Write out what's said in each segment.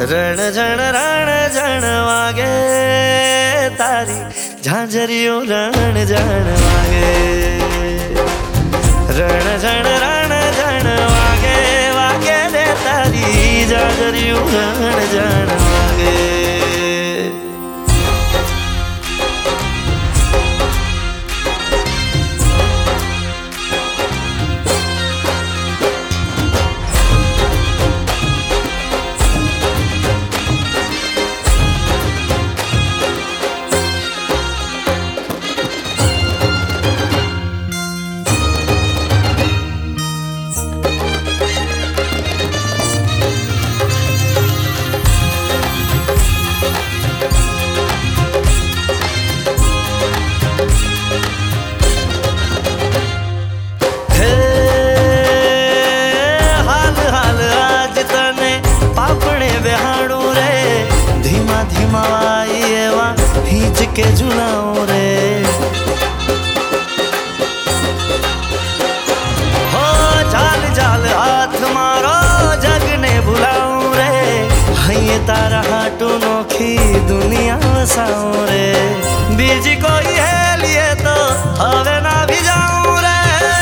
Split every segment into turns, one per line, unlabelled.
रण झण रण झण वागे तारी झांझरियों रण झण वागे। रण झण वागे वागे रे तारी झांझरियों रण झण वागे। धीमा आई एवा खींच के झुलाऊं रे। हो जाल जाल हाथ मारो जग ने बुलाऊं रे। हये तारा हाटू नोखी दुनिया वसाऊं रे। बीज कोई है लिए तो हवे ना भी जाऊं रे।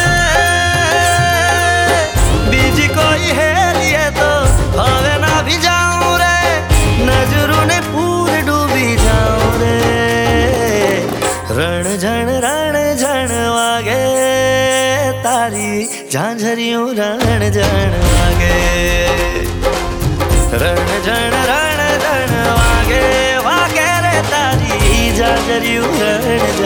बीज कोई है लिए तो हवे ना भी जाऊं रे। नजरों ने पूरे डूबी जाऊं रे। रण झण वागे तारी झांझरियों रण झण वागे। रण झण वागे वागे रे तारी झांझरियों रण